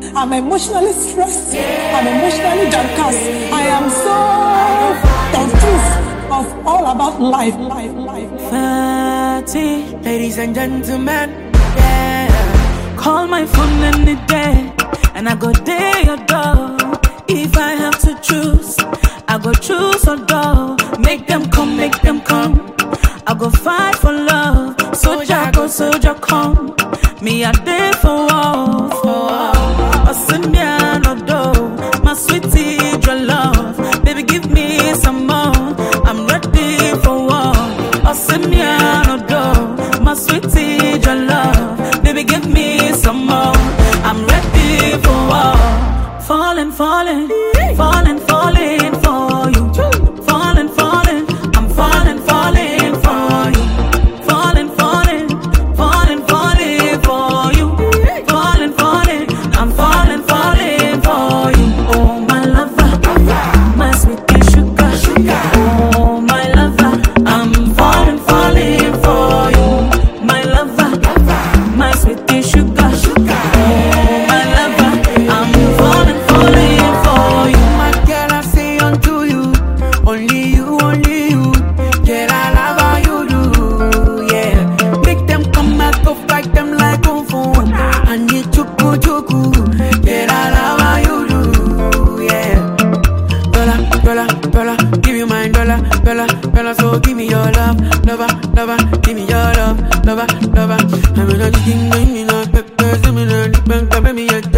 I'm emotionally stressed. I'm emotionally downcast. I am so confused of all about life. Fatty, ladies and gentlemen, yeah. Call my phone any day, and I go day your door. If I have to choose, I go choose or door. Make them come, make them come. I go fight for love. Soldier go, soldier come. Me a day for war, for war. Osimiano do, my sweetie, your love. Baby, give me some more. I'm ready for war. Osimiano do, my sweetie, your love. Baby, give me some more. I'm ready for war. Falling, falling, falling, falling for you. Falling, falling, I'm falling, falling for you. Falling, falling, falling, falling for you. Falling, falling, I'm falling, falling for you. Oh my lover, my sweetie sugar. Oh my lover, I'm falling, falling for you. My lover, my sweetie sugar. Oh my lover, I'm falling, falling for you. My girl, I say unto you, only you, only you. Girl, I love how you do, yeah. Make them come back, go fight them like kung fu. I need chuku chuku. Girl, I love how you do, yeah. Dollar, dollar, dollar, give you my dollar, dollar, dollar. So give me your love, lover, lover. Give me your love, lover, lover. I'm not thinking, I'm not pepper, I'm not pepper, me.